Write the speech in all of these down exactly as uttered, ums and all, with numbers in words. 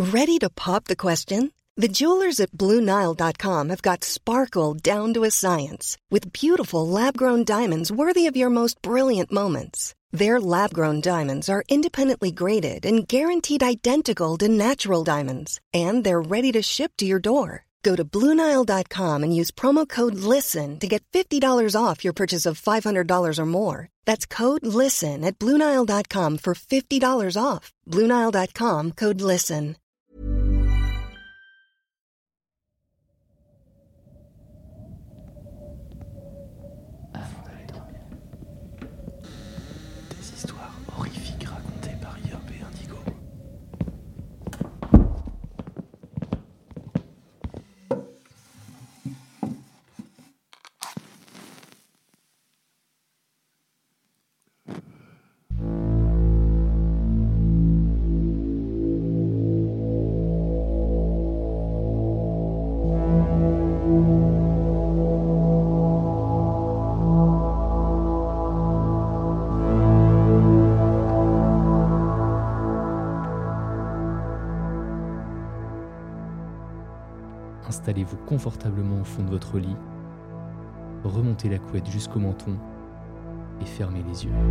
Ready to pop the question? The jewelers at Blue Nile dot com have got sparkle down to a science with beautiful lab-grown diamonds worthy of your most brilliant moments. Their lab-grown diamonds are independently graded and guaranteed identical to natural diamonds, and they're ready to ship to your door. Go to Blue Nile dot com and use promo code LISTEN to get fifty dollars off your purchase of five hundred dollars or more. That's code LISTEN at Blue Nile dot com for fifty dollars off. Blue Nile dot com, code LISTEN. Avant d'aller dormir, des histoires horrifiques racontées par Yob et Indigo. Installez-vous confortablement au fond de votre lit, remontez la couette jusqu'au menton et fermez les yeux.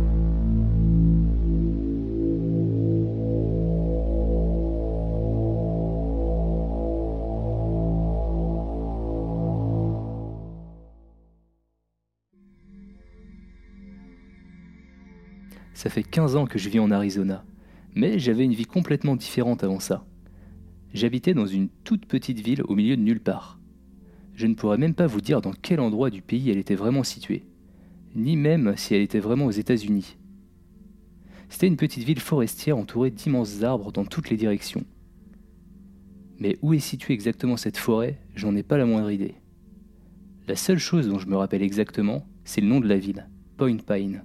Ça fait quinze ans que je vis en Arizona, mais j'avais une vie complètement différente avant ça. J'habitais dans une toute petite ville au milieu de nulle part. Je ne pourrais même pas vous dire dans quel endroit du pays elle était vraiment située, ni même si elle était vraiment aux États-Unis. C'était une petite ville forestière entourée d'immenses arbres dans toutes les directions. Mais où est située exactement cette forêt, j'en ai pas la moindre idée. La seule chose dont je me rappelle exactement, c'est le nom de la ville, Point Pine.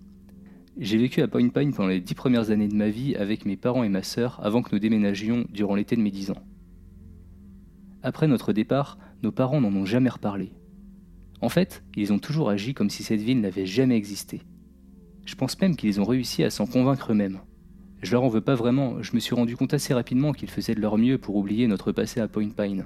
J'ai vécu à Point Pine pendant les dix premières années de ma vie avec mes parents et ma sœur avant que nous déménagions durant l'été de mes dix ans. Après notre départ, nos parents n'en ont jamais reparlé. En fait, ils ont toujours agi comme si cette ville n'avait jamais existé. Je pense même qu'ils ont réussi à s'en convaincre eux-mêmes. Je leur en veux pas vraiment, je me suis rendu compte assez rapidement qu'ils faisaient de leur mieux pour oublier notre passé à Point Pine.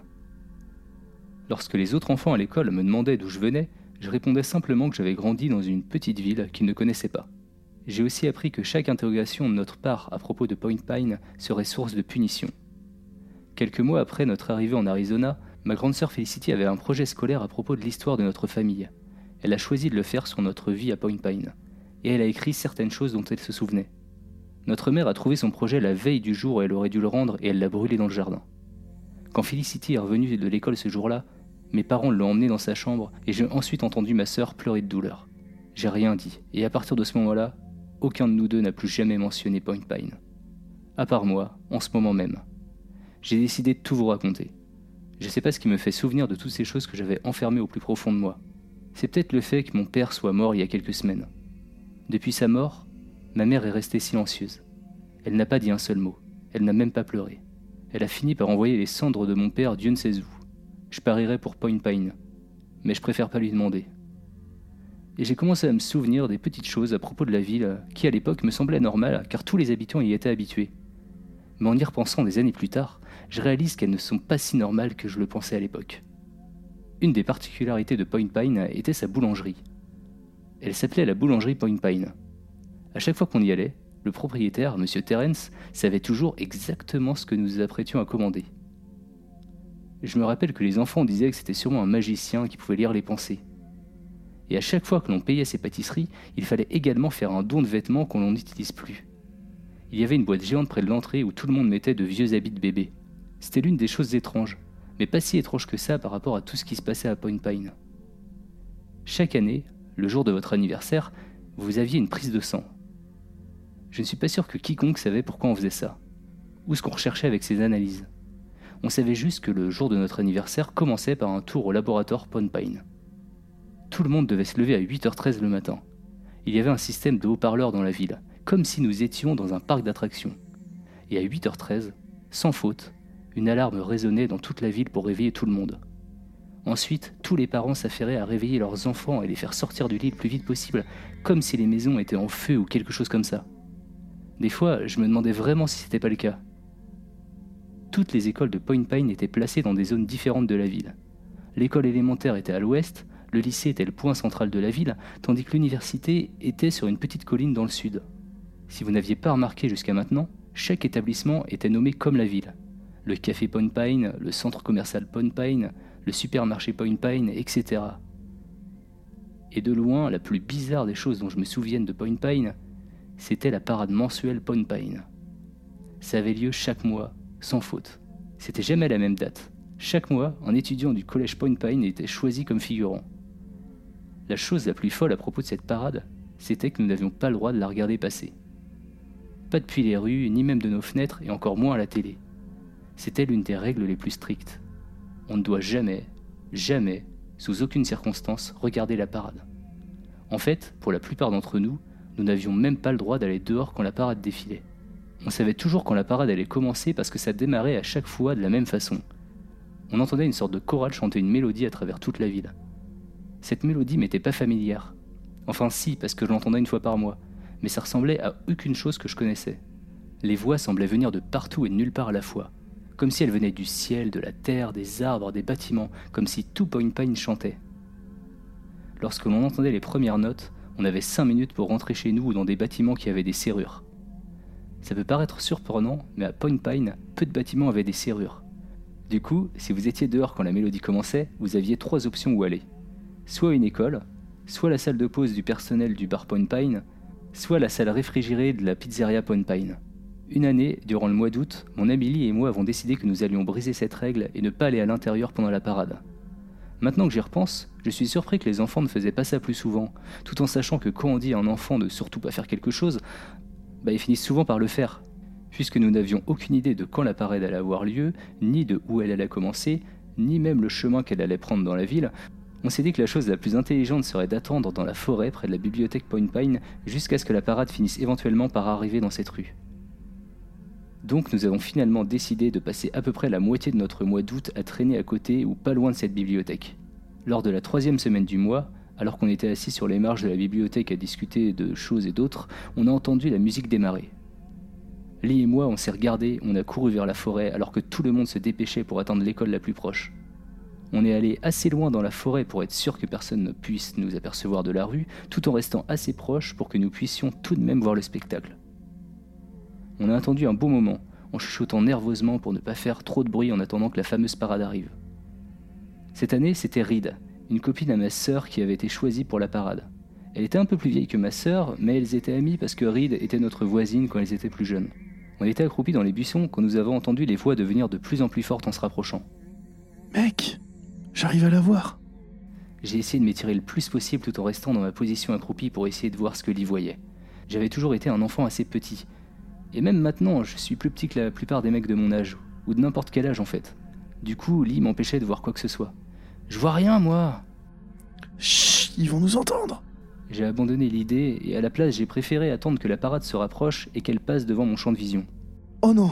Lorsque les autres enfants à l'école me demandaient d'où je venais, je répondais simplement que j'avais grandi dans une petite ville qu'ils ne connaissaient pas. J'ai aussi appris que chaque interrogation de notre part à propos de Point Pine serait source de punition. Quelques mois après notre arrivée en Arizona, ma grande sœur Felicity avait un projet scolaire à propos de l'histoire de notre famille. Elle a choisi de le faire sur notre vie à Point Pine, et elle a écrit certaines choses dont elle se souvenait. Notre mère a trouvé son projet la veille du jour où elle aurait dû le rendre et elle l'a brûlé dans le jardin. Quand Felicity est revenue de l'école ce jour-là, mes parents l'ont emmenée dans sa chambre et j'ai ensuite entendu ma sœur pleurer de douleur. J'ai rien dit, et à partir de ce moment-là, aucun de nous deux n'a plus jamais mentionné Point Pine. À part moi, en ce moment même. J'ai décidé de tout vous raconter. Je sais pas ce qui me fait souvenir de toutes ces choses que j'avais enfermées au plus profond de moi. C'est peut-être le fait que mon père soit mort il y a quelques semaines. Depuis sa mort, ma mère est restée silencieuse. Elle n'a pas dit un seul mot. Elle n'a même pas pleuré. Elle a fini par envoyer les cendres de mon père Dieu ne sait où. Je parierais pour Point Pine, mais je préfère pas lui demander. Et j'ai commencé à me souvenir des petites choses à propos de la ville qui à l'époque me semblaient normales car tous les habitants y étaient habitués. Mais en y repensant des années plus tard, je réalise qu'elles ne sont pas si normales que je le pensais à l'époque. Une des particularités de Point Pine était sa boulangerie. Elle s'appelait la boulangerie Point Pine. À chaque fois qu'on y allait, le propriétaire, M. Terence, savait toujours exactement ce que nous nous apprêtions à commander. Je me rappelle que les enfants disaient que c'était sûrement un magicien qui pouvait lire les pensées. Et à chaque fois que l'on payait ses pâtisseries, il fallait également faire un don de vêtements qu'on n'utilise plus. Il y avait une boîte géante près de l'entrée où tout le monde mettait de vieux habits de bébé. C'était l'une des choses étranges, mais pas si étrange que ça par rapport à tout ce qui se passait à Point Pine. Chaque année, le jour de votre anniversaire, vous aviez une prise de sang. Je ne suis pas sûr que quiconque savait pourquoi on faisait ça, ou ce qu'on recherchait avec ces analyses. On savait juste que le jour de notre anniversaire commençait par un tour au laboratoire Point Pine. Tout le monde devait se lever à huit heures treize le matin. Il y avait un système de haut-parleurs dans la ville, comme si nous étions dans un parc d'attractions. Et à huit heures treize, sans faute, une alarme résonnait dans toute la ville pour réveiller tout le monde. Ensuite, tous les parents s'affairaient à réveiller leurs enfants et les faire sortir du lit le plus vite possible, comme si les maisons étaient en feu ou quelque chose comme ça. Des fois, je me demandais vraiment si c'était pas le cas. Toutes les écoles de Point Pine étaient placées dans des zones différentes de la ville. L'école élémentaire était à l'ouest, le lycée était le point central de la ville, tandis que l'université était sur une petite colline dans le sud. Si vous n'aviez pas remarqué jusqu'à maintenant, chaque établissement était nommé comme la ville. Le café Point Pine, le centre commercial Point Pine, le supermarché Point Pine, et cetera. Et de loin, la plus bizarre des choses dont je me souvienne de Point Pine, c'était la parade mensuelle Point Pine. Ça avait lieu chaque mois, sans faute. C'était jamais la même date. Chaque mois, un étudiant du collège Point Pine était choisi comme figurant. La chose la plus folle à propos de cette parade, c'était que nous n'avions pas le droit de la regarder passer. Pas depuis les rues, ni même de nos fenêtres, et encore moins à la télé. C'était l'une des règles les plus strictes. On ne doit jamais, jamais, sous aucune circonstance, regarder la parade. En fait, pour la plupart d'entre nous, nous n'avions même pas le droit d'aller dehors quand la parade défilait. On savait toujours quand la parade allait commencer parce que ça démarrait à chaque fois de la même façon. On entendait une sorte de chorale chanter une mélodie à travers toute la ville. Cette mélodie m'était pas familière. Enfin si, parce que je l'entendais une fois par mois, mais ça ressemblait à aucune chose que je connaissais. Les voix semblaient venir de partout et de nulle part à la fois, comme si elles venaient du ciel, de la terre, des arbres, des bâtiments, comme si tout Point Pine chantait. Lorsque l'on entendait les premières notes, on avait cinq minutes pour rentrer chez nous ou dans des bâtiments qui avaient des serrures. Ça peut paraître surprenant, mais à Point Pine, peu de bâtiments avaient des serrures. Du coup, si vous étiez dehors quand la mélodie commençait, vous aviez trois options où aller. Soit une école, soit la salle de pause du personnel du bar Point Pine, soit la salle réfrigérée de la pizzeria Point Pine. Une année, durant le mois d'août, mon ami Lee et moi avons décidé que nous allions briser cette règle et ne pas aller à l'intérieur pendant la parade. Maintenant que j'y repense, je suis surpris que les enfants ne faisaient pas ça plus souvent, tout en sachant que quand on dit à un enfant de surtout pas faire quelque chose, bah ils finissent souvent par le faire. Puisque nous n'avions aucune idée de quand la parade allait avoir lieu, ni de où elle allait commencer, ni même le chemin qu'elle allait prendre dans la ville, on s'est dit que la chose la plus intelligente serait d'attendre dans la forêt près de la bibliothèque Point Pine jusqu'à ce que la parade finisse éventuellement par arriver dans cette rue. Donc nous avons finalement décidé de passer à peu près la moitié de notre mois d'août à traîner à côté ou pas loin de cette bibliothèque. Lors de la troisième semaine du mois, alors qu'on était assis sur les marges de la bibliothèque à discuter de choses et d'autres, on a entendu la musique démarrer. Lee et moi, on s'est regardés, on a couru vers la forêt alors que tout le monde se dépêchait pour atteindre l'école la plus proche. On est allé assez loin dans la forêt pour être sûr que personne ne puisse nous apercevoir de la rue, tout en restant assez proche pour que nous puissions tout de même voir le spectacle. On a attendu un bon moment, en chuchotant nerveusement pour ne pas faire trop de bruit en attendant que la fameuse parade arrive. Cette année, c'était Reed, une copine à ma sœur qui avait été choisie pour la parade. Elle était un peu plus vieille que ma sœur, mais elles étaient amies parce que Reed était notre voisine quand elles étaient plus jeunes. On était accroupis dans les buissons quand nous avons entendu les voix devenir de plus en plus fortes en se rapprochant. « Mec, j'arrive à la voir !» J'ai essayé de m'étirer le plus possible tout en restant dans ma position accroupie pour essayer de voir ce que Lee voyait. J'avais toujours été un enfant assez petit. Et même maintenant, je suis plus petit que la plupart des mecs de mon âge, ou de n'importe quel âge en fait. Du coup, Lee m'empêchait de voir quoi que ce soit. « Je vois rien, moi !» Chut, ils vont nous entendre. J'ai abandonné l'idée et à la place, j'ai préféré attendre que la parade se rapproche et qu'elle passe devant mon champ de vision. Oh non!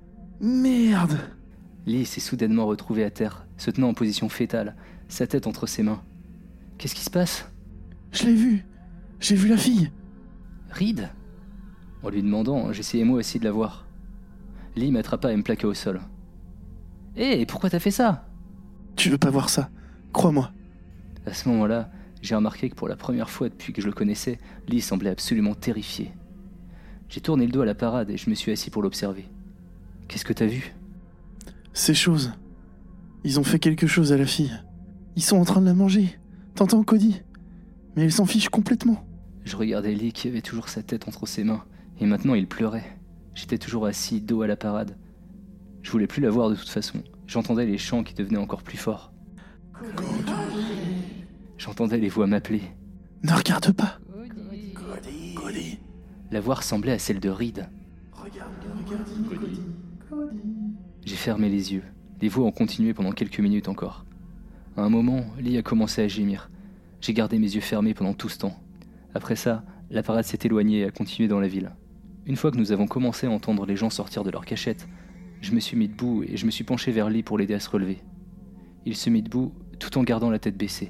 Merde! Lee s'est soudainement retrouvé à terre, se tenant en position fétale, sa tête entre ses mains. Qu'est-ce qui se passe? Je l'ai vu! J'ai vu la fille! Reed? En lui demandant, j'essayais moi aussi de la voir. Lee m'attrapa et me plaqua au sol. Hé, hey, pourquoi t'as fait ça? Tu veux pas voir ça, crois-moi. À ce moment-là, j'ai remarqué que pour la première fois depuis que je le connaissais, Lee semblait absolument terrifié. J'ai tourné le dos à la parade et je me suis assis pour l'observer. Qu'est-ce que t'as vu? Ces choses. Ils ont fait quelque chose à la fille. Ils sont en train de la manger. T'entends, Cody? Mais elle s'en fiche complètement. Je regardais Lee qui avait toujours sa tête entre ses mains, et maintenant il pleurait. J'étais toujours assis, dos à la parade. Je voulais plus la voir de toute façon. J'entendais les chants qui devenaient encore plus forts. Cody. J'entendais les voix m'appeler. Ne regarde pas. Cody. Cody. Cody. La voix ressemblait à celle de Reed. Regarde, regarde, Cody. Cody. J'ai fermé les yeux. Les voix ont continué pendant quelques minutes encore. À un moment, Lee a commencé à gémir. J'ai gardé mes yeux fermés pendant tout ce temps. Après ça, la parade s'est éloignée et a continué dans la ville. Une fois que nous avons commencé à entendre les gens sortir de leur cachette, je me suis mis debout et je me suis penché vers Lee pour l'aider à se relever. Il se mit debout tout en gardant la tête baissée.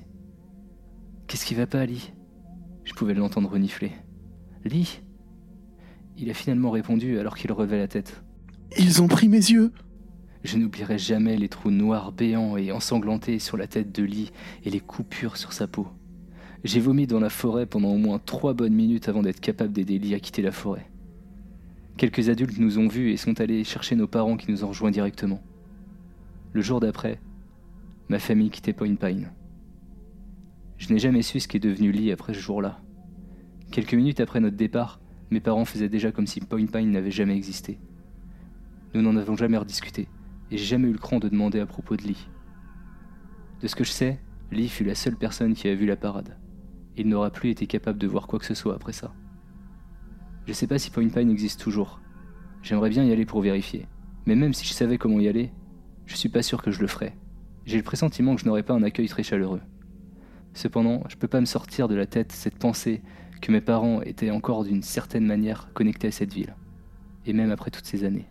« Qu'est-ce qui va pas, Lee ?» Je pouvais l'entendre renifler. « Lee ?» Il a finalement répondu alors qu'il relevait la tête. « Ils ont pris mes yeux !» Je n'oublierai jamais les trous noirs béants et ensanglantés sur la tête de Lee et les coupures sur sa peau. J'ai vomi dans la forêt pendant au moins trois bonnes minutes avant d'être capable d'aider Lee à quitter la forêt. Quelques adultes nous ont vus et sont allés chercher nos parents qui nous ont rejoints directement. Le jour d'après, ma famille quittait Point Pine. Je n'ai jamais su ce qui est devenu Lee après ce jour-là. Quelques minutes après notre départ, mes parents faisaient déjà comme si Point Pine n'avait jamais existé. Nous n'en avons jamais rediscuté, et j'ai jamais eu le cran de demander à propos de Lee. De ce que je sais, Lee fut la seule personne qui a vu la parade. Il n'aura plus été capable de voir quoi que ce soit après ça. Je sais pas si Point Pine existe toujours. J'aimerais bien y aller pour vérifier. Mais même si je savais comment y aller, je suis pas sûr que je le ferais. J'ai le pressentiment que je n'aurais pas un accueil très chaleureux. Cependant, je peux pas me sortir de la tête cette pensée que mes parents étaient encore d'une certaine manière connectés à cette ville. Et même après toutes ces années.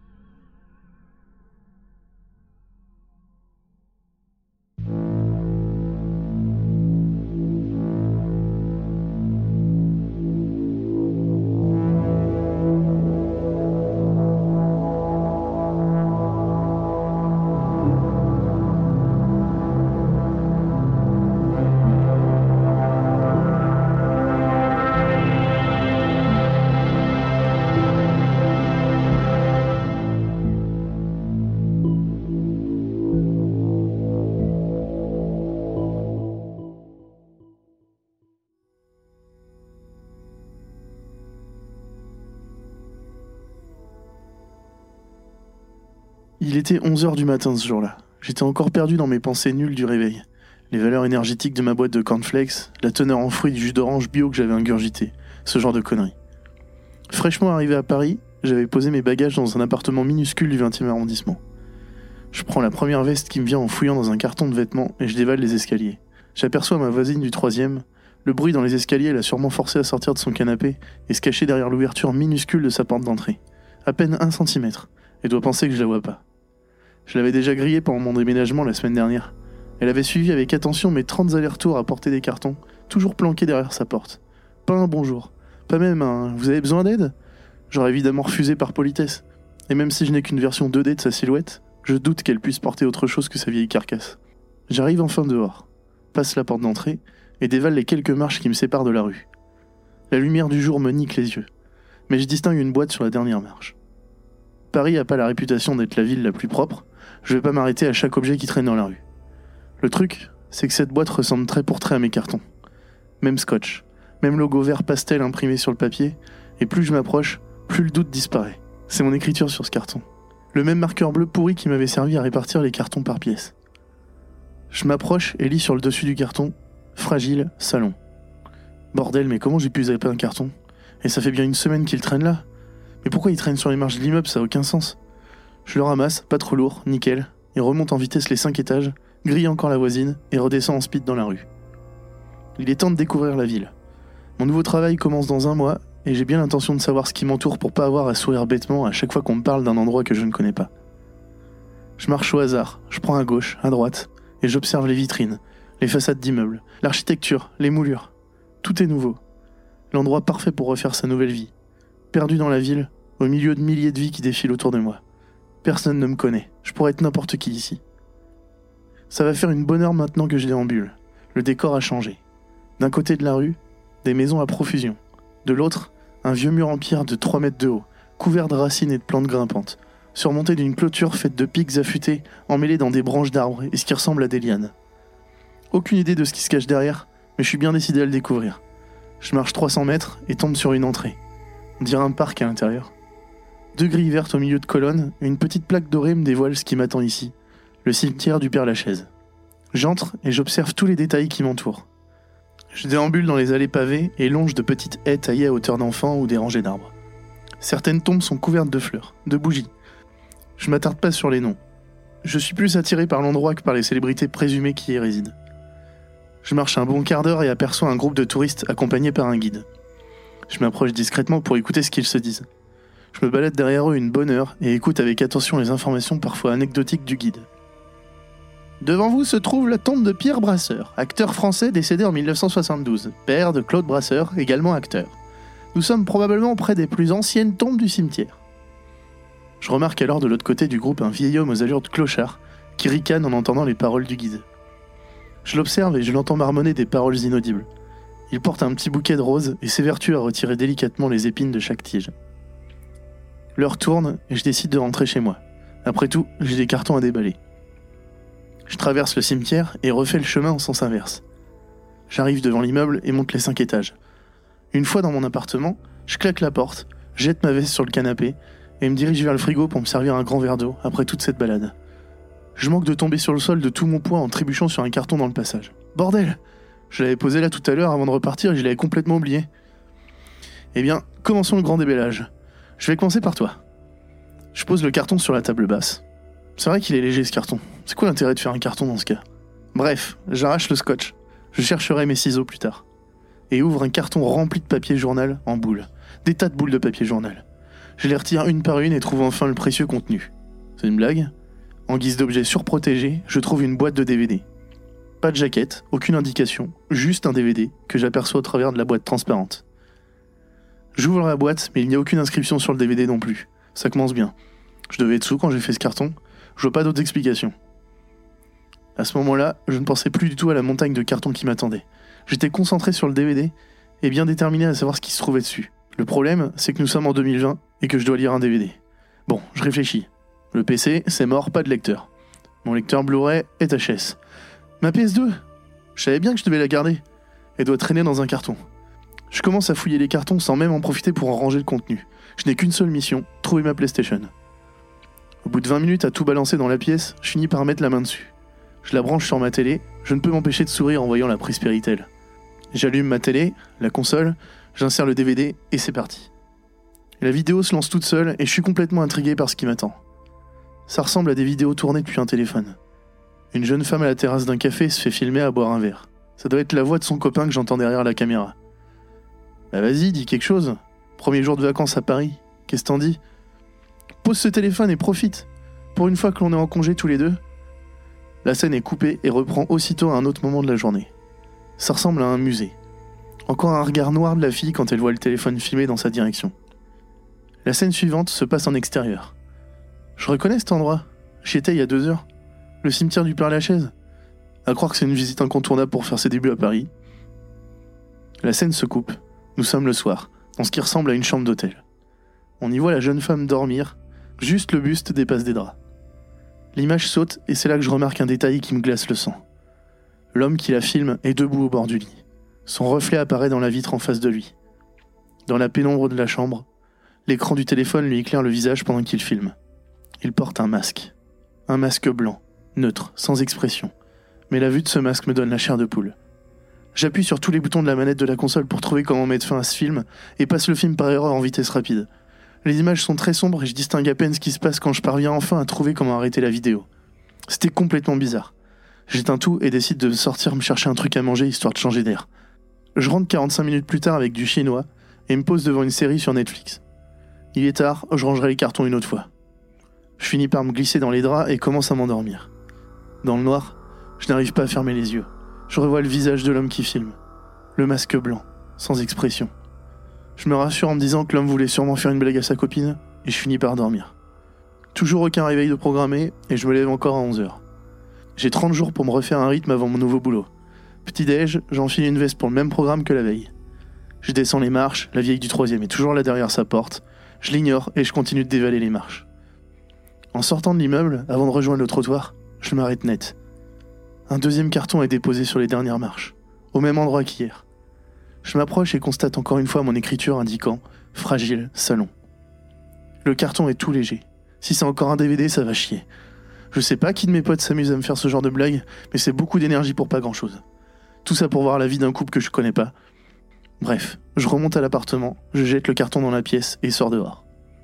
Il était onze heures du matin ce jour-là. J'étais encore perdu dans mes pensées nulles du réveil. Les valeurs énergétiques de ma boîte de cornflakes, la teneur en fruits du jus d'orange bio que j'avais ingurgité, ce genre de conneries. Fraîchement arrivé à Paris, j'avais posé mes bagages dans un appartement minuscule du vingtième arrondissement. Je prends la première veste qui me vient en fouillant dans un carton de vêtements et je dévale les escaliers. J'aperçois ma voisine du troisième. Le bruit dans les escaliers l'a sûrement forcé à sortir de son canapé et se cacher derrière l'ouverture minuscule de sa porte d'entrée. À peine un centimètre, et doit penser que je la vois pas. Je l'avais déjà grillée pendant mon déménagement la semaine dernière. Elle avait suivi avec attention mes trente allers-retours à porter des cartons, toujours planqués derrière sa porte. Pas un bonjour, pas même un « vous avez besoin d'aide ?» J'aurais évidemment refusé par politesse. Et même si je n'ai qu'une version deux D de sa silhouette, je doute qu'elle puisse porter autre chose que sa vieille carcasse. J'arrive enfin dehors, passe la porte d'entrée et dévale les quelques marches qui me séparent de la rue. La lumière du jour me nique les yeux, mais je distingue une boîte sur la dernière marche. Paris n'a pas la réputation d'être la ville la plus propre, je vais pas m'arrêter à chaque objet qui traîne dans la rue. Le truc, c'est que cette boîte ressemble trait pour trait à mes cartons. Même scotch, même logo vert pastel imprimé sur le papier, et plus je m'approche, plus le doute disparaît. C'est mon écriture sur ce carton. Le même marqueur bleu pourri qui m'avait servi à répartir les cartons par pièce. Je m'approche et lis sur le dessus du carton « Fragile, salon ». Bordel, mais comment j'ai pu zapper un carton ? Et ça fait bien une semaine qu'il traîne là. Mais pourquoi il traîne sur les marches de l'immeuble, ça n'a aucun sens. Je le ramasse, pas trop lourd, nickel, et remonte en vitesse les cinq étages, grille encore la voisine et redescend en speed dans la rue. Il est temps de découvrir la ville. Mon nouveau travail commence dans un mois, et j'ai bien l'intention de savoir ce qui m'entoure pour pas avoir à sourire bêtement à chaque fois qu'on me parle d'un endroit que je ne connais pas. Je marche au hasard, je prends à gauche, à droite, et j'observe les vitrines, les façades d'immeubles, l'architecture, les moulures. Tout est nouveau. L'endroit parfait pour refaire sa nouvelle vie. Perdu dans la ville, au milieu de milliers de vies qui défilent autour de moi. Personne ne me connaît, je pourrais être n'importe qui ici. Ça va faire une bonne heure maintenant que je déambule. Le décor a changé. D'un côté de la rue, des maisons à profusion. De l'autre, un vieux mur en pierre de trois mètres de haut, couvert de racines et de plantes grimpantes, surmonté d'une clôture faite de pics affûtés, emmêlés dans des branches d'arbres et ce qui ressemble à des lianes. Aucune idée de ce qui se cache derrière, mais je suis bien décidé à le découvrir. Je marche trois cents mètres et tombe sur une entrée. On dirait un parc à l'intérieur. Deux grilles vertes au milieu de colonnes, et une petite plaque dorée me dévoile ce qui m'attend ici, le cimetière du Père-Lachaise. J'entre et j'observe tous les détails qui m'entourent. Je déambule dans les allées pavées et longe de petites haies taillées à hauteur d'enfant ou des rangées d'arbres. Certaines tombes sont couvertes de fleurs, de bougies. Je m'attarde pas sur les noms. Je suis plus attiré par l'endroit que par les célébrités présumées qui y résident. Je marche un bon quart d'heure et aperçois un groupe de touristes accompagnés par un guide. Je m'approche discrètement pour écouter ce qu'ils se disent. Je me balade derrière eux une bonne heure et écoute avec attention les informations parfois anecdotiques du guide. Devant vous se trouve la tombe de Pierre Brasseur, acteur français décédé en mille neuf cent soixante-douze, père de Claude Brasseur, également acteur. Nous sommes probablement près des plus anciennes tombes du cimetière. Je remarque alors de l'autre côté du groupe un vieil homme aux allures de clochard qui ricane en entendant les paroles du guide. Je l'observe et je l'entends marmonner des paroles inaudibles. Il porte un petit bouquet de roses et s'évertue à retirer délicatement les épines de chaque tige. L'heure tourne et je décide de rentrer chez moi. Après tout, j'ai des cartons à déballer. Je traverse le cimetière et refais le chemin en sens inverse. J'arrive devant l'immeuble et monte les cinq étages. Une fois dans mon appartement, je claque la porte, jette ma veste sur le canapé et me dirige vers le frigo pour me servir un grand verre d'eau après toute cette balade. Je manque de tomber sur le sol de tout mon poids en trébuchant sur un carton dans le passage. Bordel! Je l'avais posé là tout à l'heure avant de repartir et je l'avais complètement oublié. Eh bien, commençons le grand débellage. Je vais commencer par toi. Je pose le carton sur la table basse. C'est vrai qu'il est léger ce carton. C'est quoi l'intérêt de faire un carton dans ce cas? Bref, j'arrache le scotch. Je chercherai mes ciseaux plus tard. Et ouvre un carton rempli de papier journal en boules. Des tas de boules de papier journal. Je les retire une par une et trouve enfin le précieux contenu. C'est une blague? En guise d'objet surprotégé, je trouve une boîte de D V D. Pas de jaquette, aucune indication, juste un D V D que j'aperçois au travers de la boîte transparente. J'ouvre la boîte, mais il n'y a aucune inscription sur le D V D non plus. Ça commence bien. Je devais être sous quand j'ai fait ce carton. Je vois pas d'autres explications. À ce moment-là, je ne pensais plus du tout à la montagne de cartons qui m'attendait. J'étais concentré sur le D V D et bien déterminé à savoir ce qui se trouvait dessus. Le problème, c'est que nous sommes en deux mille vingt et que je dois lire un D V D. Bon, je réfléchis. Le P C, c'est mort, pas de lecteur. Mon lecteur Blu-ray est H S. Ma P S deux, je savais bien que je devais la garder. Elle doit traîner dans un carton. Je commence à fouiller les cartons sans même en profiter pour en ranger le contenu. Je n'ai qu'une seule mission, trouver ma PlayStation. Au bout de vingt minutes à tout balancer dans la pièce, je finis par mettre la main dessus. Je la branche sur ma télé, je ne peux m'empêcher de sourire en voyant la prise Péritel. J'allume ma télé, la console, j'insère le D V D et c'est parti. La vidéo se lance toute seule et je suis complètement intrigué par ce qui m'attend. Ça ressemble à des vidéos tournées depuis un téléphone. Une jeune femme à la terrasse d'un café se fait filmer à boire un verre. Ça doit être la voix de son copain que j'entends derrière la caméra. Bah vas-y, dis quelque chose. Premier jour de vacances à Paris, qu'est-ce que t'en dis? Pose ce téléphone et profite. Pour une fois que l'on est en congé tous les deux. La scène est coupée et reprend aussitôt à un autre moment de la journée. Ça ressemble à un musée. Encore un regard noir de la fille quand elle voit le téléphone filmé dans sa direction. La scène suivante se passe en extérieur. Je reconnais cet endroit. J'y étais il y a deux heures. Le cimetière du Père-Lachaise. À croire que c'est une visite incontournable pour faire ses débuts à Paris. La scène se coupe. Nous sommes le soir, dans ce qui ressemble à une chambre d'hôtel. On y voit la jeune femme dormir. Juste le buste dépasse des draps. L'image saute et c'est là que je remarque un détail qui me glace le sang. L'homme qui la filme est debout au bord du lit. Son reflet apparaît dans la vitre en face de lui. Dans la pénombre de la chambre, l'écran du téléphone lui éclaire le visage pendant qu'il filme. Il porte un masque. Un masque blanc, neutre, sans expression. Mais la vue de ce masque me donne la chair de poule. J'appuie sur tous les boutons de la manette de la console pour trouver comment mettre fin à ce film et passe le film par erreur en vitesse rapide. Les images sont très sombres et je distingue à peine ce qui se passe quand je parviens enfin à trouver comment arrêter la vidéo. C'était complètement bizarre. J'éteins tout et décide de sortir me chercher un truc à manger histoire de changer d'air. Je rentre quarante-cinq minutes plus tard avec du chinois et me pose devant une série sur Netflix. Il est tard, je rangerai les cartons une autre fois. Je finis par me glisser dans les draps et commence à m'endormir. Dans le noir, je n'arrive pas à fermer les yeux. Je revois le visage de l'homme qui filme. Le masque blanc, sans expression. Je me rassure en me disant que l'homme voulait sûrement faire une blague à sa copine, et je finis par dormir. Toujours aucun réveil de programmé, et je me lève encore à onze heures. J'ai trente jours pour me refaire un rythme avant mon nouveau boulot. Petit-déj, j'enfile une veste pour le même programme que la veille. Je descends les marches, la vieille du troisième est toujours là derrière sa porte. Je l'ignore et je continue de dévaler les marches. En sortant de l'immeuble, avant de rejoindre le trottoir, je m'arrête net. Un deuxième carton est déposé sur les dernières marches, au même endroit qu'hier. Je m'approche et constate encore une fois mon écriture indiquant « Fragile, salon ». Le carton est tout léger. Si c'est encore un D V D, ça va chier. Je sais pas qui de mes potes s'amuse à me faire ce genre de blague, mais c'est beaucoup d'énergie pour pas grand-chose. Tout ça pour voir la vie d'un couple que je connais pas. Bref, je remonte à l'appartement, je jette le carton dans la pièce et sors dehors.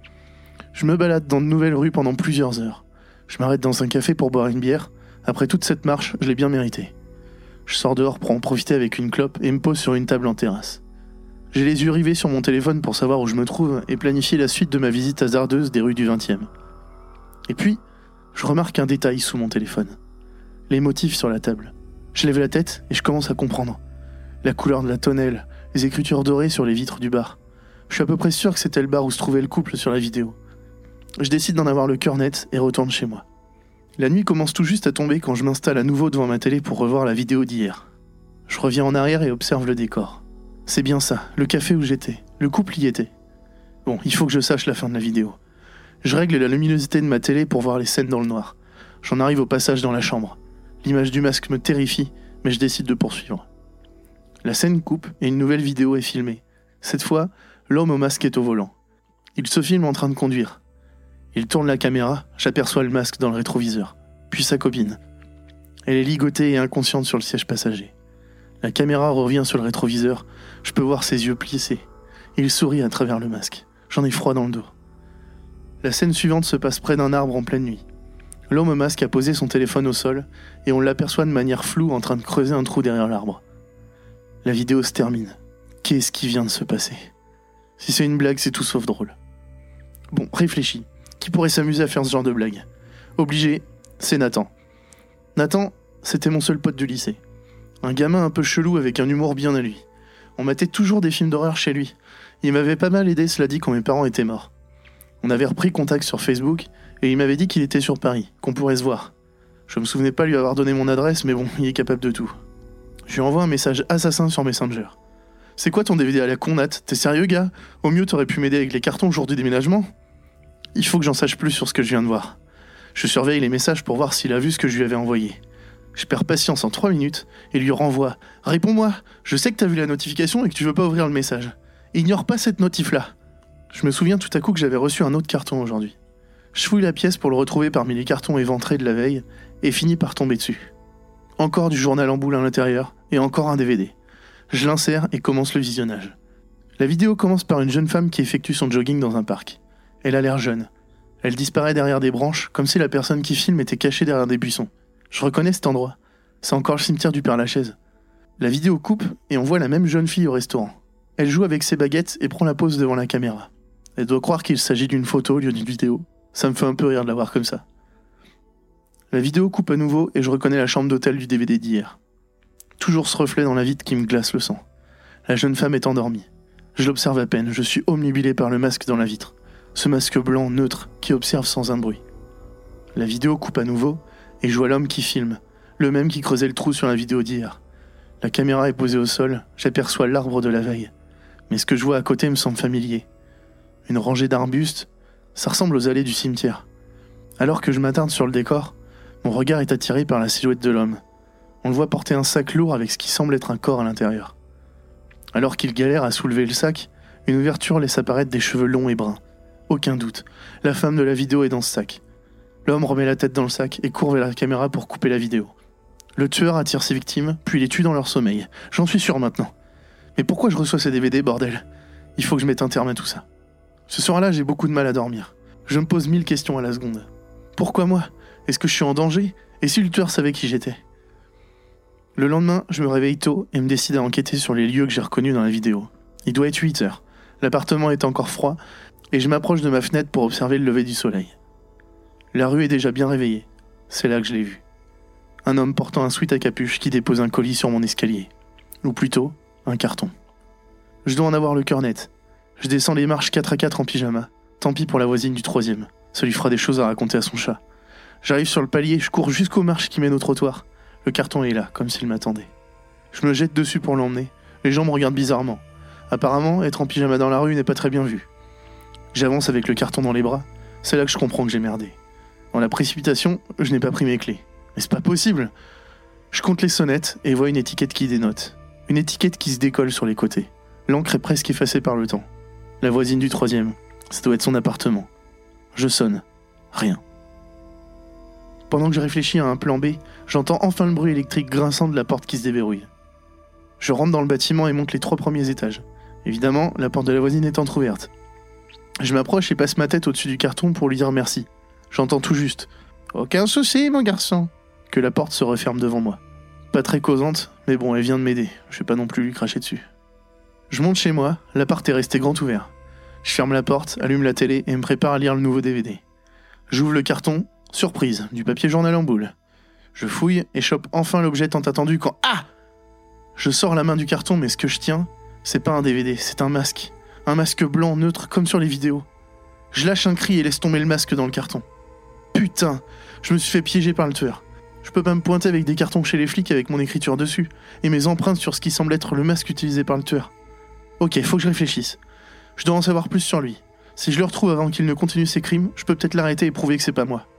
Je me balade dans de nouvelles rues pendant plusieurs heures. Je m'arrête dans un café pour boire une bière. Après toute cette marche, je l'ai bien mérité. Je sors dehors pour en profiter avec une clope et me pose sur une table en terrasse. J'ai les yeux rivés sur mon téléphone pour savoir où je me trouve et planifier la suite de ma visite hasardeuse des rues du vingtième. Et puis, je remarque un détail sous mon téléphone. Les motifs sur la table. Je lève la tête et je commence à comprendre. La couleur de la tonnelle, les écritures dorées sur les vitres du bar. Je suis à peu près sûr que c'était le bar où se trouvait le couple sur la vidéo. Je décide d'en avoir le cœur net et retourne chez moi. La nuit commence tout juste à tomber quand je m'installe à nouveau devant ma télé pour revoir la vidéo d'hier. Je reviens en arrière et observe le décor. C'est bien ça, le café où j'étais, le couple y était. Bon, il faut que je sache la fin de la vidéo. Je règle la luminosité de ma télé pour voir les scènes dans le noir. J'en arrive au passage dans la chambre. L'image du masque me terrifie, mais je décide de poursuivre. La scène coupe et une nouvelle vidéo est filmée. Cette fois, l'homme au masque est au volant. Il se filme en train de conduire. Il tourne la caméra, j'aperçois le masque dans le rétroviseur, puis sa copine. Elle est ligotée et inconsciente sur le siège passager. La caméra revient sur le rétroviseur, je peux voir ses yeux plissés. Il sourit à travers le masque. J'en ai froid dans le dos. La scène suivante se passe près d'un arbre en pleine nuit. L'homme au masque a posé son téléphone au sol et on l'aperçoit de manière floue en train de creuser un trou derrière l'arbre. La vidéo se termine. Qu'est-ce qui vient de se passer ? Si c'est une blague, c'est tout sauf drôle. Bon, réfléchis. Qui pourrait s'amuser à faire ce genre de blague ? Obligé, c'est Nathan. Nathan, c'était mon seul pote du lycée. Un gamin un peu chelou avec un humour bien à lui. On matait toujours des films d'horreur chez lui. Il m'avait pas mal aidé, cela dit, quand mes parents étaient morts. On avait repris contact sur Facebook et il m'avait dit qu'il était sur Paris, qu'on pourrait se voir. Je me souvenais pas lui avoir donné mon adresse, mais bon, il est capable de tout. Je lui envoie un message assassin sur Messenger. C'est quoi ton D V D à la con, Nat ? T'es sérieux, gars ? Au mieux, t'aurais pu m'aider avec les cartons le jour du déménagement ? Il faut que j'en sache plus sur ce que je viens de voir. Je surveille les messages pour voir s'il a vu ce que je lui avais envoyé. Je perds patience en trois minutes et lui renvoie. « Réponds-moi, je sais que t'as vu la notification et que tu veux pas ouvrir le message. Ignore pas cette notif-là. » Je me souviens tout à coup que j'avais reçu un autre carton aujourd'hui. Je fouille la pièce pour le retrouver parmi les cartons éventrés de la veille et finis par tomber dessus. Encore du journal en boule à l'intérieur et encore un D V D. Je l'insère et commence le visionnage. La vidéo commence par une jeune femme qui effectue son jogging dans un parc. Elle a l'air jeune. Elle disparaît derrière des branches, comme si la personne qui filme était cachée derrière des buissons. Je reconnais cet endroit. C'est encore le cimetière du Père-Lachaise. La vidéo coupe et on voit la même jeune fille au restaurant. Elle joue avec ses baguettes et prend la pose devant la caméra. Elle doit croire qu'il s'agit d'une photo au lieu d'une vidéo. Ça me fait un peu rire de la voir comme ça. La vidéo coupe à nouveau et je reconnais la chambre d'hôtel du D V D d'hier. Toujours ce reflet dans la vitre qui me glace le sang. La jeune femme est endormie. Je l'observe à peine, je suis omnubilé par le masque dans la vitre. Ce masque blanc, neutre, qui observe sans un bruit. La vidéo coupe à nouveau, et je vois l'homme qui filme, le même qui creusait le trou sur la vidéo d'hier. La caméra est posée au sol, j'aperçois l'arbre de la veille. Mais ce que je vois à côté me semble familier. Une rangée d'arbustes, ça ressemble aux allées du cimetière. Alors que je m'attarde sur le décor, mon regard est attiré par la silhouette de l'homme. On le voit porter un sac lourd avec ce qui semble être un corps à l'intérieur. Alors qu'il galère à soulever le sac, une ouverture laisse apparaître des cheveux longs et bruns. Aucun doute, la femme de la vidéo est dans ce sac. L'homme remet la tête dans le sac et court vers la caméra pour couper la vidéo. Le tueur attire ses victimes, puis les tue dans leur sommeil. J'en suis sûr maintenant. Mais pourquoi je reçois ces D V D, bordel ? Il faut que je mette un terme à tout ça. Ce soir-là, j'ai beaucoup de mal à dormir. Je me pose mille questions à la seconde. Pourquoi moi ? Est-ce que je suis en danger ? Et si le tueur savait qui j'étais ? Le lendemain, je me réveille tôt et me décide à enquêter sur les lieux que j'ai reconnus dans la vidéo. Il doit être huit heures. L'appartement est encore froid et je m'approche de ma fenêtre pour observer le lever du soleil. La rue est déjà bien réveillée. C'est là que je l'ai vu. Un homme portant un sweat à capuche qui dépose un colis sur mon escalier. Ou plutôt, un carton. Je dois en avoir le cœur net. Je descends les marches quatre à quatre en pyjama. Tant pis pour la voisine du troisième. Ça lui fera des choses à raconter à son chat. J'arrive sur le palier, je cours jusqu'aux marches qui mènent au trottoir. Le carton est là, comme s'il m'attendait. Je me jette dessus pour l'emmener. Les gens me regardent bizarrement. Apparemment, être en pyjama dans la rue n'est pas très bien vu. J'avance avec le carton dans les bras. C'est là que je comprends que j'ai merdé. Dans la précipitation, je n'ai pas pris mes clés. Mais c'est pas possible. Je compte les sonnettes et vois une étiquette qui dénote. Une étiquette qui se décolle sur les côtés. L'encre est presque effacée par le temps. La voisine du troisième. Ça doit être son appartement. Je sonne. Rien. Pendant que je réfléchis à un plan B, j'entends enfin le bruit électrique grinçant de la porte qui se déverrouille. Je rentre dans le bâtiment et monte les trois premiers étages. Évidemment, la porte de la voisine est entrouverte. Je m'approche et passe ma tête au-dessus du carton pour lui dire merci. J'entends tout juste « Aucun souci, mon garçon !» que la porte se referme devant moi. Pas très causante, mais bon, elle vient de m'aider. Je vais pas non plus lui cracher dessus. Je monte chez moi, l'appart est resté grand ouvert. Je ferme la porte, allume la télé et me prépare à lire le nouveau D V D. J'ouvre le carton, surprise, du papier journal en boule. Je fouille et chope enfin l'objet tant attendu quand... Ah ! Je sors la main du carton, mais ce que je tiens, c'est pas un D V D, c'est un masque. Un masque blanc neutre comme sur les vidéos. Je lâche un cri et laisse tomber le masque dans le carton. Putain, je me suis fait piéger par le tueur. Je peux pas me pointer avec des cartons chez les flics avec mon écriture dessus, et mes empreintes sur ce qui semble être le masque utilisé par le tueur. Ok, faut que je réfléchisse. Je dois en savoir plus sur lui. Si je le retrouve avant qu'il ne continue ses crimes, je peux peut-être l'arrêter et prouver que c'est pas moi.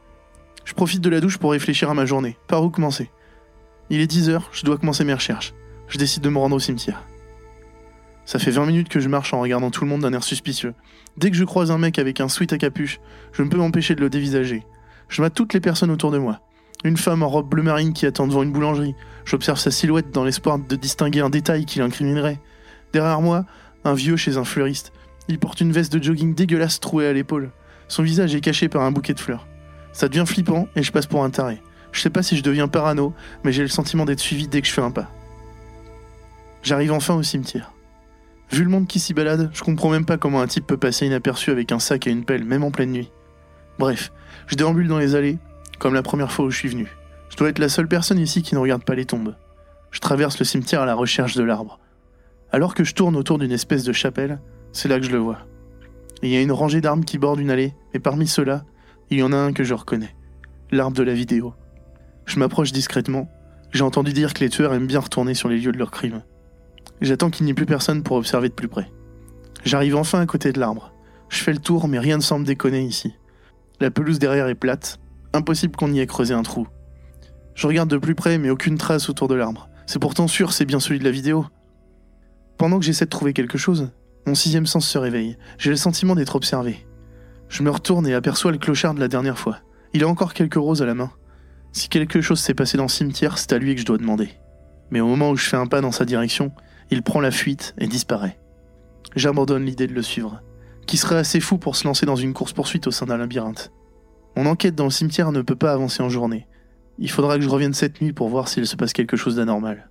Je profite de la douche pour réfléchir à ma journée. Par où commencer ? Il est dix heures, je dois commencer mes recherches. Je décide de me rendre au cimetière. Ça fait vingt minutes que je marche en regardant tout le monde d'un air suspicieux. Dès que je croise un mec avec un sweat à capuche, je ne peux m'empêcher de le dévisager. Je mate toutes les personnes autour de moi. Une femme en robe bleu marine qui attend devant une boulangerie. J'observe sa silhouette dans l'espoir de distinguer un détail qui l'incriminerait. Derrière moi, un vieux chez un fleuriste. Il porte une veste de jogging dégueulasse trouée à l'épaule. Son visage est caché par un bouquet de fleurs. Ça devient flippant et je passe pour un taré. Je sais pas si je deviens parano, mais j'ai le sentiment d'être suivi dès que je fais un pas. J'arrive enfin au cimetière. Vu le monde qui s'y balade, je comprends même pas comment un type peut passer inaperçu avec un sac et une pelle, même en pleine nuit. Bref, je déambule dans les allées, comme la première fois où je suis venu. Je dois être la seule personne ici qui ne regarde pas les tombes. Je traverse le cimetière à la recherche de l'arbre. Alors que je tourne autour d'une espèce de chapelle, c'est là que je le vois. Il y a une rangée d'arbres qui bordent une allée, et parmi ceux-là, il y en a un que je reconnais. L'arbre de la vidéo. Je m'approche discrètement. J'ai entendu dire que les tueurs aiment bien retourner sur les lieux de leurs crimes. J'attends qu'il n'y ait plus personne pour observer de plus près. J'arrive enfin à côté de l'arbre. Je fais le tour, mais rien ne semble déconner ici. La pelouse derrière est plate. Impossible qu'on y ait creusé un trou. Je regarde de plus près, mais aucune trace autour de l'arbre. C'est pourtant sûr, c'est bien celui de la vidéo. Pendant que j'essaie de trouver quelque chose, mon sixième sens se réveille. J'ai le sentiment d'être observé. Je me retourne et aperçois le clochard de la dernière fois. Il a encore quelques roses à la main. Si quelque chose s'est passé dans le cimetière, c'est à lui que je dois demander. Mais au moment où je fais un pas dans sa direction, il prend la fuite et disparaît. J'abandonne l'idée de le suivre. Qui serait assez fou pour se lancer dans une course-poursuite au sein d'un labyrinthe. Mon enquête dans le cimetière ne peut pas avancer en journée. Il faudra que je revienne cette nuit pour voir s'il se passe quelque chose d'anormal.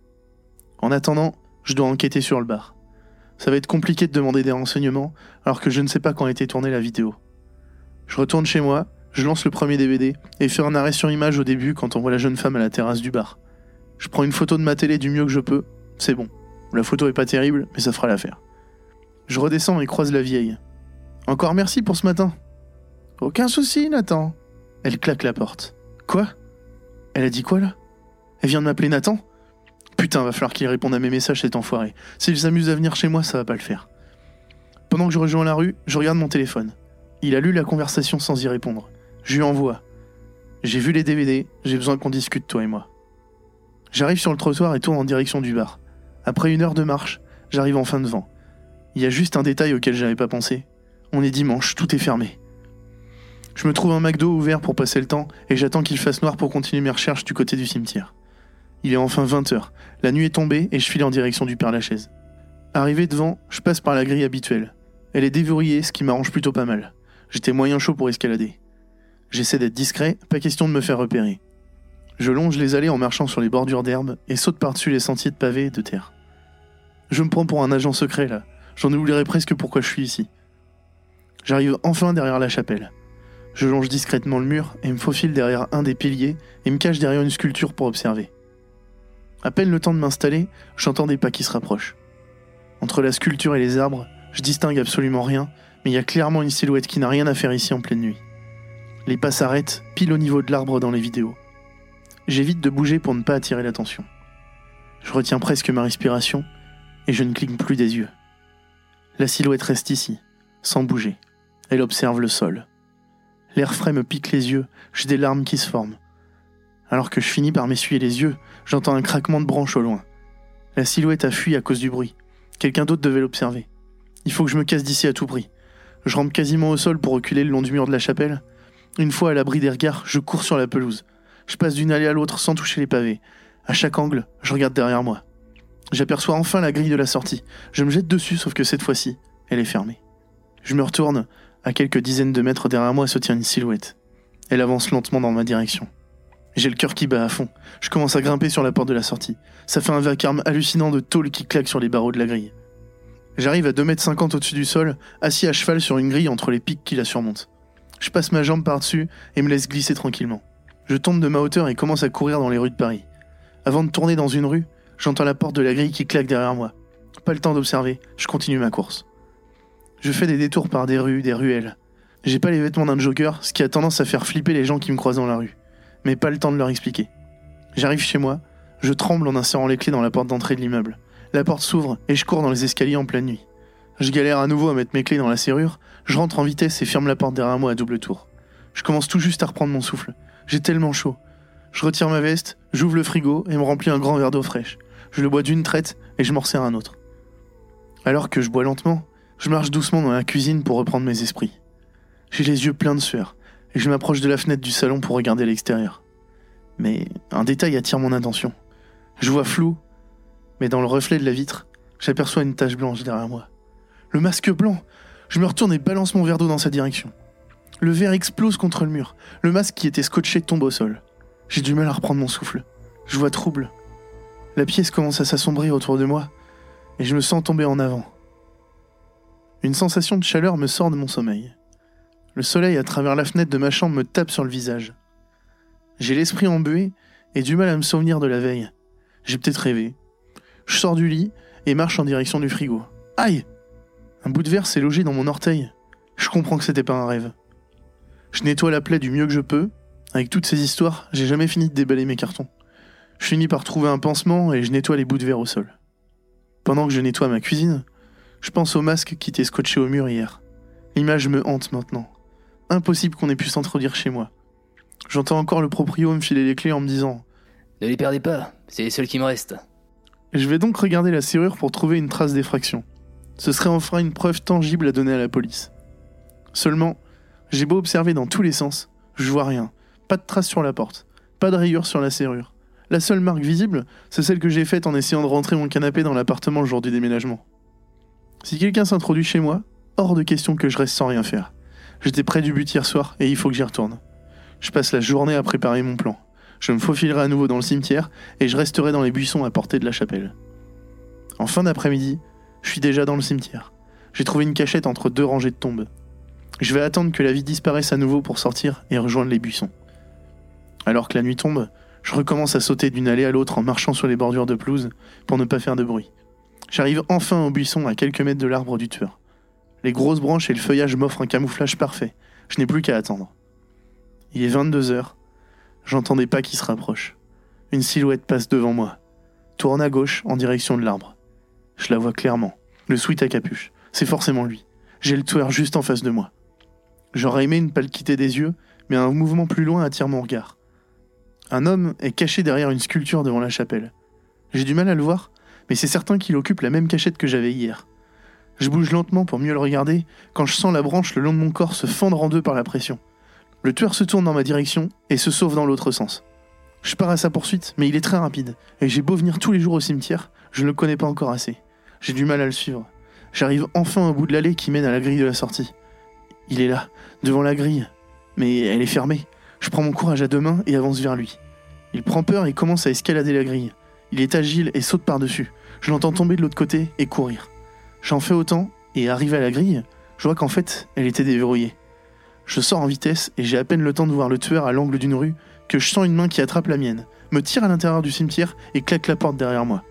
En attendant, je dois enquêter sur le bar. Ça va être compliqué de demander des renseignements, alors que je ne sais pas quand a été tournée la vidéo. Je retourne chez moi, je lance le premier D V D, et fais un arrêt sur image au début quand on voit la jeune femme à la terrasse du bar. Je prends une photo de ma télé du mieux que je peux, c'est bon. La photo est pas terrible, mais ça fera l'affaire. Je redescends et croise la vieille. Encore merci pour ce matin. Aucun souci, Nathan. Elle claque la porte. Quoi ? Elle a dit quoi là ? Elle vient de m'appeler Nathan ? Putain, va falloir qu'il réponde à mes messages, cet enfoiré. S'il s'amuse à venir chez moi, ça va pas le faire. Pendant que je rejoins la rue, je regarde mon téléphone. Il a lu la conversation sans y répondre. Je lui envoie. J'ai vu les D V D, j'ai besoin qu'on discute, toi et moi. J'arrive sur le trottoir et tourne en direction du bar. Après une heure de marche, j'arrive enfin devant. Il y a juste un détail auquel j'avais pas pensé. On est dimanche, tout est fermé. Je me trouve un McDo ouvert pour passer le temps et j'attends qu'il fasse noir pour continuer mes recherches du côté du cimetière. Il est enfin vingt heures, la nuit est tombée et je file en direction du Père-Lachaise. Arrivé devant, je passe par la grille habituelle. Elle est déverrouillée, ce qui m'arrange plutôt pas mal. J'étais moyen chaud pour escalader. J'essaie d'être discret, pas question de me faire repérer. Je longe les allées en marchant sur les bordures d'herbe et saute par-dessus les sentiers de pavés et de terre. Je me prends pour un agent secret là, j'en oublierai presque pourquoi je suis ici. J'arrive enfin derrière la chapelle. Je longe discrètement le mur et me faufile derrière un des piliers et me cache derrière une sculpture pour observer. À peine le temps de m'installer, j'entends des pas qui se rapprochent. Entre la sculpture et les arbres, je distingue absolument rien, mais il y a clairement une silhouette qui n'a rien à faire ici en pleine nuit. Les pas s'arrêtent, pile au niveau de l'arbre dans les vidéos. J'évite de bouger pour ne pas attirer l'attention. Je retiens presque ma respiration, et je ne cligne plus des yeux. La silhouette reste ici, sans bouger. Elle observe le sol. L'air frais me pique les yeux, j'ai des larmes qui se forment. Alors que je finis par m'essuyer les yeux, j'entends un craquement de branches au loin. La silhouette a fui à cause du bruit. Quelqu'un d'autre devait l'observer. Il faut que je me casse d'ici à tout prix. Je rampe quasiment au sol pour reculer le long du mur de la chapelle. Une fois à l'abri des regards, je cours sur la pelouse. Je passe d'une allée à l'autre sans toucher les pavés. À chaque angle, je regarde derrière moi. J'aperçois enfin la grille de la sortie. Je me jette dessus, sauf que cette fois-ci, elle est fermée. Je me retourne. À quelques dizaines de mètres derrière moi se tient une silhouette. Elle avance lentement dans ma direction. J'ai le cœur qui bat à fond. Je commence à grimper sur la porte de la sortie. Ça fait un vacarme hallucinant de tôle qui claque sur les barreaux de la grille. J'arrive à deux mètres cinquante au-dessus du sol, assis à cheval sur une grille entre les pics qui la surmontent. Je passe ma jambe par-dessus et me laisse glisser tranquillement. Je tombe de ma hauteur et commence à courir dans les rues de Paris. Avant de tourner dans une rue, j'entends la porte de la grille qui claque derrière moi. Pas le temps d'observer, je continue ma course. Je fais des détours par des rues, des ruelles. J'ai pas les vêtements d'un joker, ce qui a tendance à faire flipper les gens qui me croisent dans la rue. Mais pas le temps de leur expliquer. J'arrive chez moi, je tremble en insérant les clés dans la porte d'entrée de l'immeuble. La porte s'ouvre et je cours dans les escaliers en pleine nuit. Je galère à nouveau à mettre mes clés dans la serrure, je rentre en vitesse et ferme la porte derrière moi à double tour. Je commence tout juste à reprendre mon souffle. J'ai tellement chaud. Je retire ma veste, j'ouvre le frigo et me remplis un grand verre d'eau fraîche. Je le bois d'une traite et je m'en resserre un autre. Alors que je bois lentement, je marche doucement dans la cuisine pour reprendre mes esprits. J'ai les yeux pleins de sueur et je m'approche de la fenêtre du salon pour regarder l'extérieur. Mais un détail attire mon attention. Je vois flou, mais dans le reflet de la vitre, j'aperçois une tache blanche derrière moi. Le masque blanc! Je me retourne et balance mon verre d'eau dans sa direction. Le verre explose contre le mur. Le masque qui était scotché tombe au sol. J'ai du mal à reprendre mon souffle. Je vois trouble. La pièce commence à s'assombrir autour de moi et je me sens tomber en avant. Une sensation de chaleur me sort de mon sommeil. Le soleil à travers la fenêtre de ma chambre me tape sur le visage. J'ai l'esprit embué et du mal à me souvenir de la veille. J'ai peut-être rêvé. Je sors du lit et marche en direction du frigo. Aïe! Un bout de verre s'est logé dans mon orteil. Je comprends que c'était pas un rêve. Je nettoie la plaie du mieux que je peux. Avec toutes ces histoires, j'ai jamais fini de déballer mes cartons. Je finis par trouver un pansement et je nettoie les bouts de verre au sol. Pendant que je nettoie ma cuisine, je pense au masque qui était scotché au mur hier. L'image me hante maintenant. Impossible qu'on ait pu s'introduire chez moi. J'entends encore le proprio me filer les clés en me disant Ne les perdez pas, c'est les seuls qui me restent. Je vais donc regarder la serrure pour trouver une trace d'effraction. Ce serait enfin une preuve tangible à donner à la police. Seulement, j'ai beau observer dans tous les sens, je vois rien. Pas de trace sur la porte, pas de rayure sur la serrure. La seule marque visible, c'est celle que j'ai faite en essayant de rentrer mon canapé dans l'appartement le jour du déménagement. Si quelqu'un s'introduit chez moi, hors de question que je reste sans rien faire. J'étais près du but hier soir et il faut que j'y retourne. Je passe la journée à préparer mon plan. Je me faufilerai à nouveau dans le cimetière et je resterai dans les buissons à portée de la chapelle. En fin d'après-midi, je suis déjà dans le cimetière. J'ai trouvé une cachette entre deux rangées de tombes. Je vais attendre que la vie disparaisse à nouveau pour sortir et rejoindre les buissons. Alors que la nuit tombe, je recommence à sauter d'une allée à l'autre en marchant sur les bordures de pelouse pour ne pas faire de bruit. J'arrive enfin au buisson à quelques mètres de l'arbre du tueur. Les grosses branches et le feuillage m'offrent un camouflage parfait. Je n'ai plus qu'à attendre. Il est vingt-deux heures. J'entends des pas qui se rapprochent. Une silhouette passe devant moi. Tourne à gauche en direction de l'arbre. Je la vois clairement. Le sweat à capuche. C'est forcément lui. J'ai le tueur juste en face de moi. J'aurais aimé ne pas le quitter des yeux, mais un mouvement plus loin attire mon regard. Un homme est caché derrière une sculpture devant la chapelle. J'ai du mal à le voir, mais c'est certain qu'il occupe la même cachette que j'avais hier. Je bouge lentement pour mieux le regarder, quand je sens la branche le long de mon corps se fendre en deux par la pression. Le tueur se tourne dans ma direction et se sauve dans l'autre sens. Je pars à sa poursuite, mais il est très rapide, et j'ai beau venir tous les jours au cimetière, je ne le connais pas encore assez. J'ai du mal à le suivre. J'arrive enfin au bout de l'allée qui mène à la grille de la sortie. Il est là, devant la grille, mais elle est fermée. Je prends mon courage à deux mains et avance vers lui. Il prend peur et commence à escalader la grille. Il est agile et saute par-dessus. Je l'entends tomber de l'autre côté et courir. J'en fais autant, et arrivé à la grille, je vois qu'en fait, elle était déverrouillée. Je sors en vitesse et j'ai à peine le temps de voir le tueur à l'angle d'une rue que je sens une main qui attrape la mienne, me tire à l'intérieur du cimetière et claque la porte derrière moi.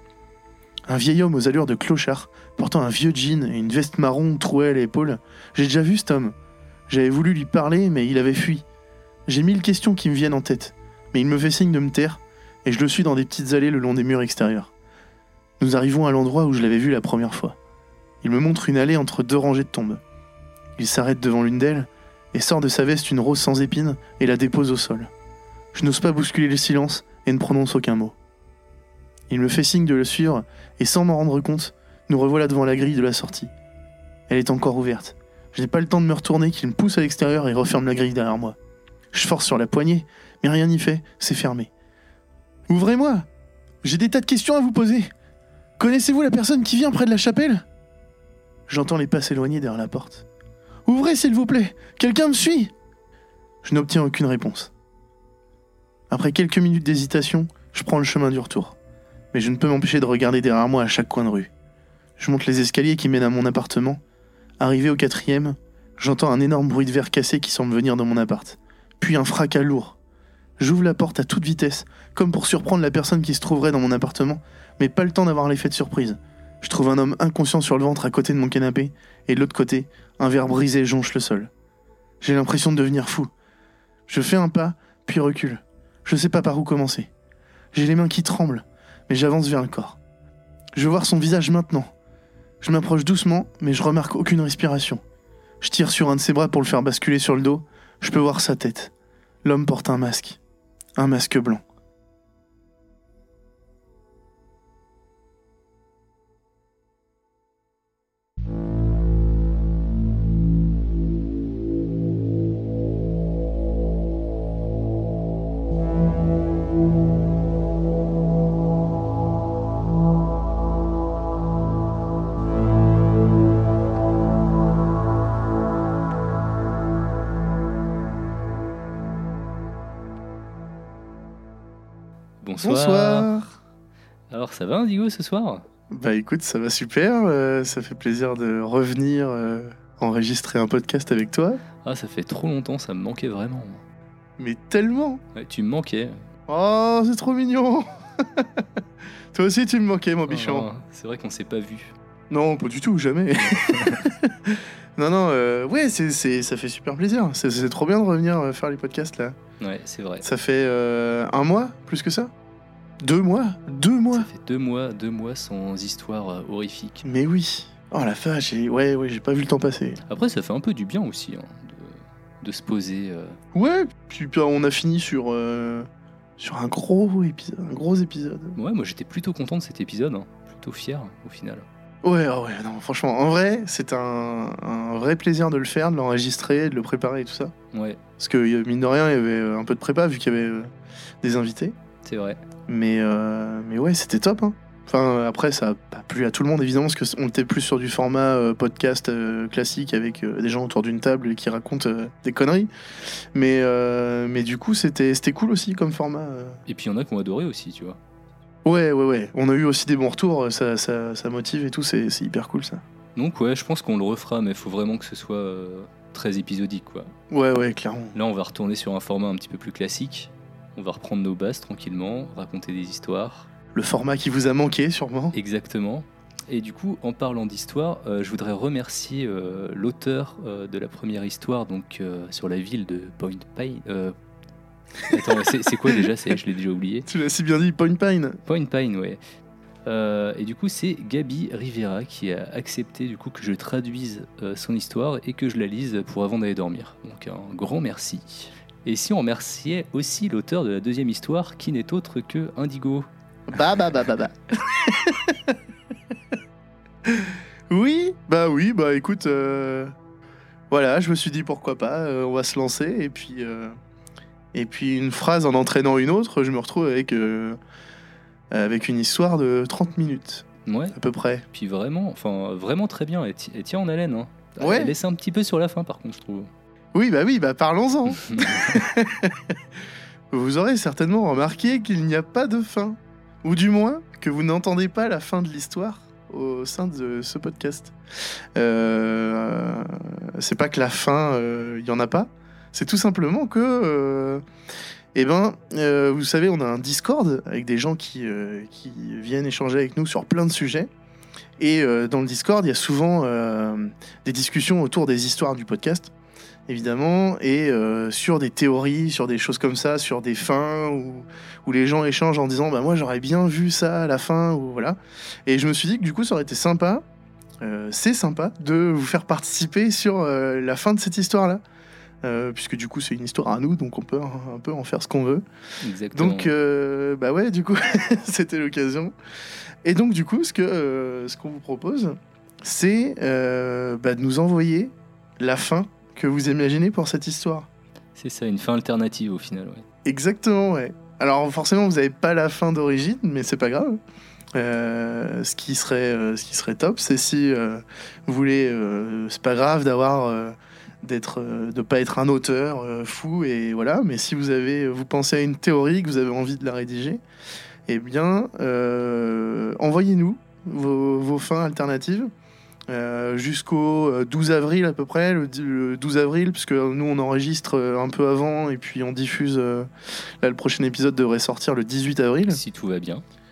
Un vieil homme aux allures de clochard, portant un vieux jean et une veste marron trouée à l'épaule. J'ai déjà vu cet homme. J'avais voulu lui parler, mais il avait fui. J'ai mille questions qui me viennent en tête, mais il me fait signe de me taire, et je le suis dans des petites allées le long des murs extérieurs. Nous arrivons à l'endroit où je l'avais vu la première fois. Il me montre une allée entre deux rangées de tombes. Il s'arrête devant l'une d'elles, et sort de sa veste une rose sans épines, et la dépose au sol. Je n'ose pas bousculer le silence, et ne prononce aucun mot. Il me fait signe de le suivre, et sans m'en rendre compte, nous revoilà devant la grille de la sortie. Elle est encore ouverte. Je n'ai pas le temps de me retourner qu'il me pousse à l'extérieur et referme la grille derrière moi. Je force sur la poignée, mais rien n'y fait, c'est fermé. « Ouvrez-moi! J'ai des tas de questions à vous poser! Connaissez-vous la personne qui vient près de la chapelle ?» J'entends les pas s'éloigner derrière la porte. « Ouvrez, s'il vous plaît! Quelqu'un me suit !» Je n'obtiens aucune réponse. Après quelques minutes d'hésitation, je prends le chemin du retour. Mais je ne peux m'empêcher de regarder derrière moi à chaque coin de rue. Je monte les escaliers qui mènent à mon appartement. Arrivé au quatrième, j'entends un énorme bruit de verre cassé qui semble venir de mon appart. Puis un fracas lourd. J'ouvre la porte à toute vitesse, comme pour surprendre la personne qui se trouverait dans mon appartement, mais pas le temps d'avoir l'effet de surprise. Je trouve un homme inconscient sur le ventre à côté de mon canapé, et de l'autre côté, un verre brisé jonche le sol. J'ai l'impression de devenir fou. Je fais un pas, puis recule. Je sais pas par où commencer. J'ai les mains qui tremblent, mais j'avance vers le corps. Je veux voir son visage maintenant. Je m'approche doucement, mais je remarque aucune respiration. Je tire sur un de ses bras pour le faire basculer sur le dos. Je peux voir sa tête. L'homme porte un masque. Un masque blanc. Bonsoir. Bonsoir. Alors ça va Indigo ce soir? Bah écoute, ça va super. euh, ça fait plaisir de revenir euh, enregistrer un podcast avec toi. Ah ça fait trop longtemps, ça me manquait vraiment. Mais tellement. Ouais, tu me manquais. Oh, c'est trop mignon. Toi aussi, tu me manquais, mon bichon. Ah, c'est vrai qu'on s'est pas vu. Non, pas du tout, jamais. non, non, euh, ouais, c'est, c'est, ça fait super plaisir. C'est, c'est trop bien de revenir euh, faire les podcasts là. Ouais, c'est vrai. Ça fait euh, un mois, plus que ça. Deux mois Deux mois Ça fait deux mois, deux mois sans histoire euh, horrifique. Mais oui. Oh la vache, j'ai... ouais, ouais, j'ai pas vu le temps passer. Après, ça fait un peu du bien aussi, hein, de, de se poser. euh. Ouais, puis puis, on a fini sur, euh, sur un gros épisode. Un gros épisode. Ouais, moi j'étais plutôt content de cet épisode, hein. Plutôt fier au final. Ouais, oh ouais, non, franchement, en vrai, c'est un, un vrai plaisir de le faire, de l'enregistrer, de le préparer et tout ça. Ouais, Parce que, mine de rien, il y avait un peu de prépa, vu qu'il y avait euh, des invités. c'est vrai. Mais, euh, mais ouais, c'était top. Hein. Enfin, après, ça n'a pas plu à tout le monde, évidemment, parce qu'on était plus sur du format euh, podcast euh, classique avec euh, des gens autour d'une table qui racontent euh, des conneries. Mais, euh, mais du coup, c'était, c'était cool aussi comme format. euh. Et puis il y en a qui ont adoré aussi, tu vois. Ouais, ouais, ouais. On a eu aussi des bons retours, ça, ça, ça motive et tout, c'est, c'est hyper cool ça. Donc ouais, je pense qu'on le refera, mais il faut vraiment que ce soit euh, très épisodique, quoi. Ouais, ouais, clairement. Là, on va retourner sur un format un petit peu plus classique. On va reprendre nos bases tranquillement, raconter des histoires. Le format qui vous a manqué, sûrement. Exactement. Et du coup, en parlant d'histoire, euh, je voudrais remercier euh, l'auteur euh, de la première histoire, donc euh, sur la ville de Point Pine. Euh... Attends, c'est, c'est quoi déjà c'est, Je l'ai déjà oublié. Tu l'as si bien dit, Point Pine. Point Pine, ouais. Euh, et du coup, c'est Gabi Rivera qui a accepté du coup que je traduise euh, son histoire et que je la lise pour avant d'aller dormir. Donc un grand merci. Et si on remerciait aussi l'auteur de la deuxième histoire, qui n'est autre que Indigo. Bah, bah, bah, bah, bah. Oui, bah oui, bah écoute, euh, voilà, je me suis dit pourquoi pas, euh, on va se lancer, et puis, euh, et puis une phrase en entraînant une autre, je me retrouve avec, euh, avec une histoire de trente minutes, Ouais, à peu près. puis vraiment, enfin vraiment très bien, elle, ti- elle tient en haleine. Hein. Ouais. Elle laisse un petit peu sur la fin par contre, je trouve. Oui, bah oui, bah parlons-en. Vous aurez certainement remarqué qu'il n'y a pas de fin, ou du moins que vous n'entendez pas la fin de l'histoire au sein de ce podcast. Euh, c'est pas que la fin, il euh, y en a pas. C'est tout simplement que, euh, eh ben, euh, vous savez, on a un Discord avec des gens qui, euh, qui viennent échanger avec nous sur plein de sujets. Et euh, dans le Discord, il y a souvent euh, des discussions autour des histoires du podcast, évidemment, et euh, sur des théories, sur des choses comme ça, sur des fins, où, où les gens échangent en disant bah, « moi j'aurais bien vu ça à la fin », ou voilà. Et je me suis dit que du coup ça aurait été sympa, euh, c'est sympa, de vous faire participer sur euh, la fin de cette histoire-là, euh, puisque du coup c'est une histoire à nous, donc on peut un peu en faire ce qu'on veut. Exactement. Donc, euh, bah ouais, du coup, c'était l'occasion. Et donc du coup, ce, que, euh, ce qu'on vous propose, c'est euh, bah, de nous envoyer la fin que vous imaginez pour cette histoire. C'est ça, une fin alternative au final, ouais. Exactement, ouais. Alors forcément, vous n'avez pas la fin d'origine, mais c'est pas grave. Euh, ce qui serait, euh, ce qui serait top, c'est si euh, vous voulez, euh, c'est pas grave d'avoir, euh, d'être, euh, de pas être un auteur euh, fou et voilà. Mais si vous avez, vous pensez à une théorie que vous avez envie de la rédiger, eh bien, euh, envoyez-nous vos, vos fins alternatives. Euh, jusqu'au douze avril à peu près, le, le douze avril, puisque nous on enregistre un peu avant et puis on diffuse. Euh, là, le prochain épisode devrait sortir le dix-huit avril. Si tout va bien.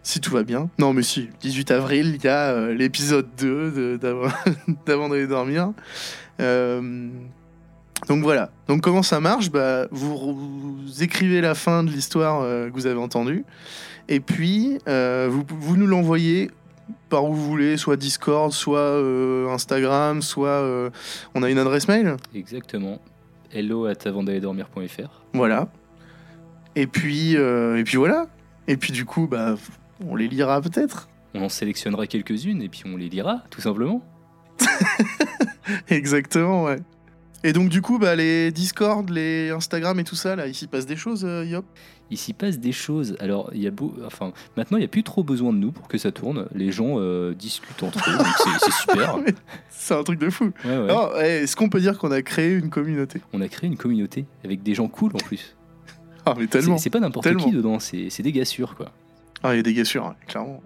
Si tout va bien. Non, mais si, dix-huit avril, il y a euh, l'épisode deux de, d'avant, d'avant d'aller dormir. Euh, donc voilà. Donc comment ça marche ? Bah, vous, vous écrivez la fin de l'histoire euh, que vous avez entendue. Et puis, euh, vous, vous nous l'envoyez par où vous voulez, soit Discord, soit euh, Instagram, soit euh, on a une adresse mail. Exactement. hello at avant d'aller dormir point f r. Voilà. Et puis, euh, et puis voilà. Et puis du coup, bah, on les lira peut-être. On en sélectionnera quelques-unes et puis on les lira, tout simplement. Exactement, ouais. Et donc du coup, bah, les Discord, les Instagram et tout ça, là, il s'y passe des choses, euh, Yop ? Il s'y passe des choses. Alors, il y a beau... enfin, maintenant, il n'y a plus trop besoin de nous pour que ça tourne. Les gens euh, discutent entre eux, donc c'est, c'est super. C'est un truc de fou. Ouais, ouais. Alors, est-ce qu'on peut dire qu'on a créé une communauté ? On a créé une communauté avec des gens cool en plus. Ah, mais tellement. C'est, c'est pas n'importe tellement. qui dedans, c'est, c'est des gars sûrs, quoi. Ah, il y a des gars sûrs, hein, clairement.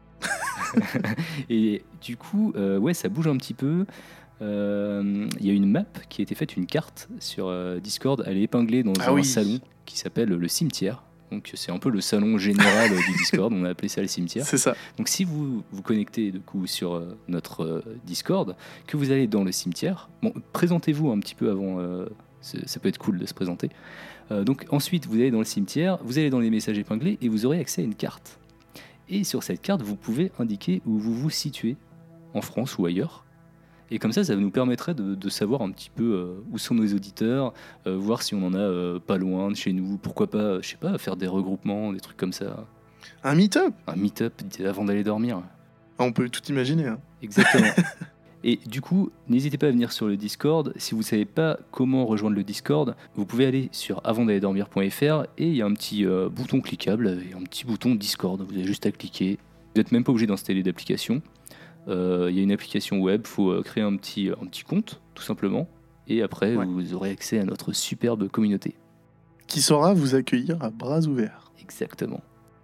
Et du coup, euh, ouais, ça bouge un petit peu. Il euh, y a une map qui a été faite, une carte sur euh, Discord. Elle est épinglée dans ah un oui. salon qui s'appelle le cimetière. Donc c'est un peu le salon général du Discord. On a appelé ça le cimetière. C'est ça. Donc si vous vous connectez du coup sur euh, notre euh, Discord, que vous allez dans le cimetière, bon, présentez-vous un petit peu avant. Euh, ça peut être cool de se présenter. Euh, donc ensuite, vous allez dans le cimetière, vous allez dans les messages épinglés et vous aurez accès à une carte. Et sur cette carte, vous pouvez indiquer où vous vous situez, en France ou ailleurs. Et comme ça, ça nous permettrait de, de savoir un petit peu euh, où sont nos auditeurs, euh, voir si on en a euh, pas loin de chez nous, pourquoi pas, je sais pas, faire des regroupements, des trucs comme ça. Un meet-up ? Un meet-up avant d'aller dormir. On peut tout imaginer. Hein. Exactement. Et du coup, n'hésitez pas à venir sur le Discord. Si vous ne savez pas comment rejoindre le Discord, vous pouvez aller sur avant d'aller dormir point f r et il y a un petit euh, bouton cliquable et un petit bouton Discord. Vous avez juste à cliquer. Vous n'êtes même pas obligé d'installer d'application. Il euh, y a une application web, il faut euh, créer un petit, un petit compte, tout simplement. Et après, ouais. vous aurez accès à notre superbe communauté. Qui saura vous accueillir à bras ouverts. Exactement.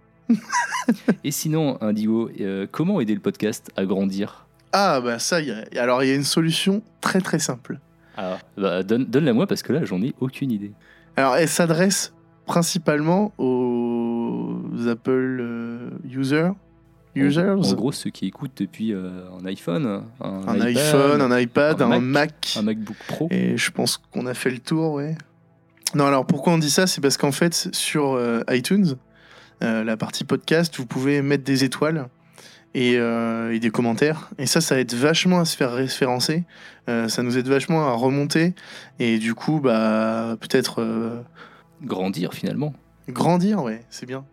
Et sinon, Indigo, euh, comment aider le podcast à grandir ? Ah bah ça, y a... alors il y a une solution très très simple. Ah, bah, donne, donne-la moi parce que là j'en ai aucune idée. Alors elle s'adresse principalement aux Apple euh, users. Users. En, en gros, ceux qui écoutent depuis euh, un iPhone, un, un iPad, iPhone, un iPad, un, un Mac, Mac, un MacBook Pro. Et je pense qu'on a fait le tour, ouais. Non, alors pourquoi on dit ça ? C'est parce qu'en fait sur euh, iTunes, euh, la partie podcast, vous pouvez mettre des étoiles. Et, euh, et des commentaires. Et ça, ça aide vachement à se faire référencer. Euh, ça nous aide vachement à remonter. Et du coup, bah, peut-être... Euh... Grandir, finalement. Grandir, ouais, c'est bien.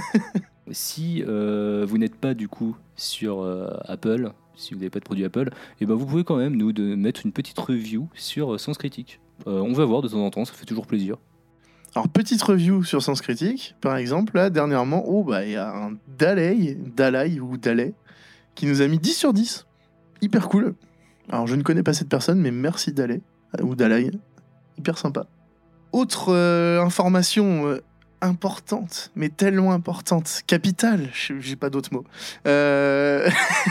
Si euh, vous n'êtes pas, du coup, sur euh, Apple, si vous n'avez pas de produit Apple, et ben vous pouvez quand même, nous, de mettre une petite review sur euh, Sens Critique. Euh, on va voir de temps en temps, ça fait toujours plaisir. Alors, petite review sur Sens Critique, par exemple, là, dernièrement, oh, bah, il y a un Dalai, Dalai ou Dalai, qui nous a mis dix sur dix. Hyper cool. Alors, je ne connais pas cette personne, mais merci Dalai, ou Dalai. Hyper sympa. Autre euh, information euh, importante, mais tellement importante, capitale, j'ai pas d'autres mots. Euh...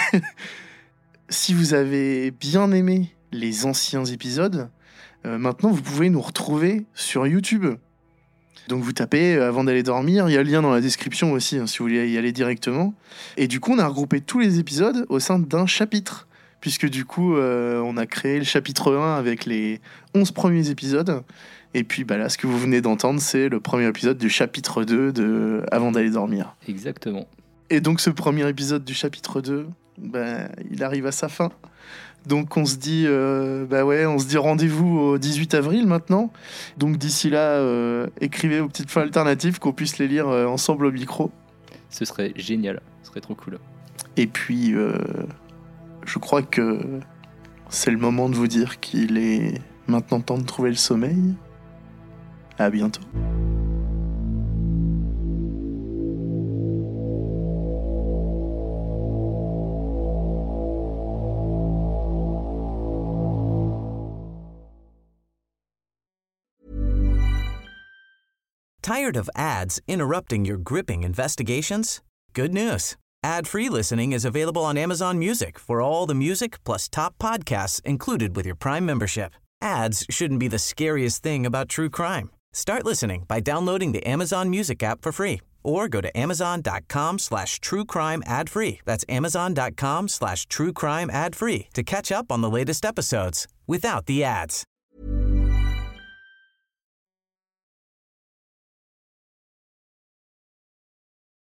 si vous avez bien aimé les anciens épisodes, euh, maintenant, vous pouvez nous retrouver sur YouTube. Donc vous tapez euh, avant d'aller dormir, il y a le lien dans la description aussi, hein, si vous voulez y aller directement. Et du coup, on a regroupé tous les épisodes au sein d'un chapitre, puisque du coup, euh, on a créé le chapitre un avec les onze premiers épisodes. Et puis bah là, ce que vous venez d'entendre, c'est le premier épisode du chapitre deux de Avant d'aller dormir. Exactement. Et donc ce premier épisode du chapitre deux, bah, il arrive à sa fin. Donc on se dit, euh, bah ouais, on se dit rendez-vous au dix-huit avril maintenant. Donc d'ici là, euh, écrivez vos petites fins alternatives, qu'on puisse les lire euh, ensemble au micro. Ce serait génial, ce serait trop cool. Et puis, euh, je crois que c'est le moment de vous dire qu'il est maintenant temps de trouver le sommeil. À bientôt. Tired of ads interrupting your gripping investigations? Good news. Ad-free listening is available on Amazon Music for all the music plus top podcasts included with your Prime membership. Ads shouldn't be the scariest thing about true crime. Start listening by downloading the Amazon Music app for free Or go to amazon.com slash true crime ad free. That's amazon.com slash true crime ad free to catch up on the latest episodes without the ads.